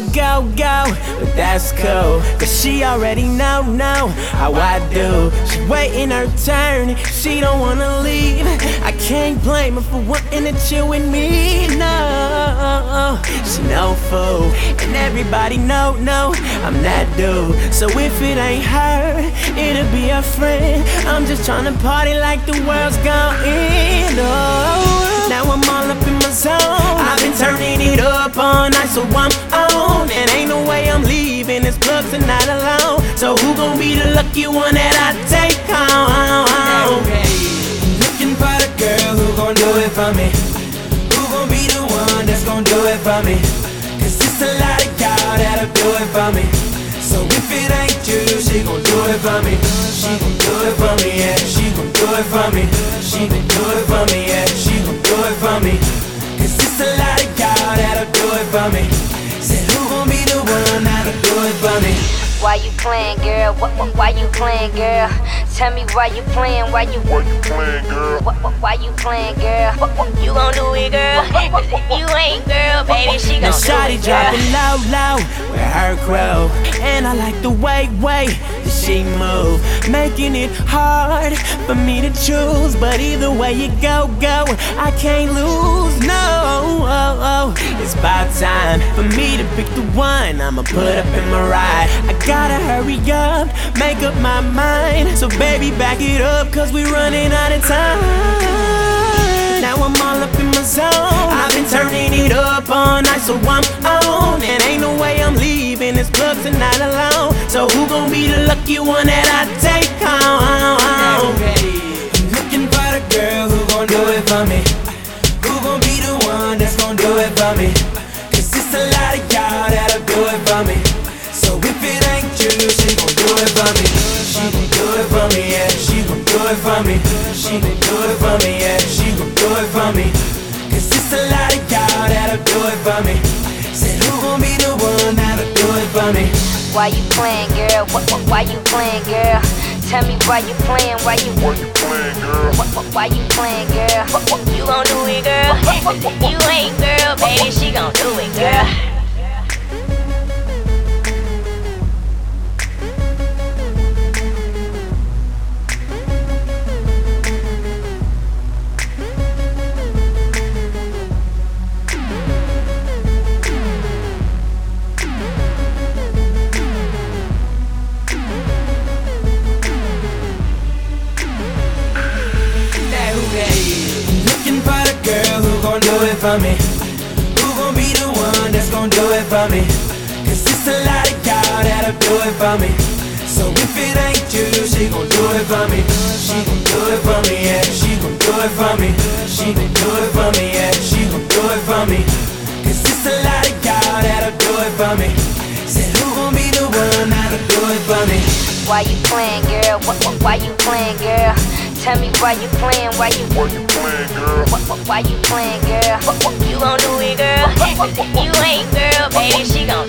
go, but that's cool, cause she already know how I do. She waiting her turn, she don't wanna leave. I can't blame her for wanting to chill with me, no. She no fool, and everybody know I'm that dude. So if it ain't her, it'll be a friend. I'm just tryna party like the world's going, oh. Now I'm all up in my zone, I've been turning it up all night, so I'm on. And ain't no way I'm leaving this club tonight alone. So who gon' be the lucky one that I take home? Looking for the girl who gon' do it for me. Who gon' be the one that's gon' do it for me? Cause it's a lot of y'all that'll do it for me. So if it ain't you, she gon' do it for me. She gon' do it for me, yeah. She gon' do it for me. She gon' do it for me, yeah. She gon' do it for me. Cause it's a lot of y'all that'll do it for me. Said who gon' be the one that'll do it for me? Why you playing, girl? Why you playing, girl? Tell me why you playing, why you playing, girl? Why you playing, girl? You gon' do it, girl? If you ain't, girl, baby, she gon' now do shawty it, dropping girl. low with her crow. And I like the way that she move, making it hard for me to choose. But either way you go, I can't lose, no. It's about time for me to pick the one I'ma put up in my ride. I gotta hurry up, make up my mind. So baby, back it up, cause we running out of time. Now I'm all up in my zone, I've been turning it up all night, so I'm on. And ain't no way I'm leaving this club tonight alone. So who gon' be the lucky one that I take home? Looking for the girl who gon' do it for me. Who gon' be the one that's gon' do it for me? Cause it's a lot of y'all that'll do it for me. So if it ain't you, she gon' do it for me. She gon' do it for me, yeah. She gon' do it for me. She gon' do it for me, yeah. She gon' do it for me. Cause it's a lot of y'all that'll do it for me. Said who gon' be the one that'll do it for me? Why you playing, girl? Why you playing, girl? Tell me why you playing, why you playing, girl? Why you playing, girl? You gon' do it, girl? If you ain't, girl, baby, she gon' do it, girl. Looking for the girl who gon' do it for me. Who gon' be the one that's gon' do it for me? Cause it's a lot of y'all that'll do it for me. So if it ain't you, she gon' do it for me. She gon' do it for me, yeah. She gon' do it for me. She gon' do it for me, yeah. She gon' do it for me. Cause it's a lot of y'all that'll do it for me. Said who gon' be the one that'll do it for me? Why you playing, girl? Why you playing, girl? Tell me why you playing, why you playing, girl? Why you playing, girl? You gon' do it, girl? If you ain't, girl, baby, she gon'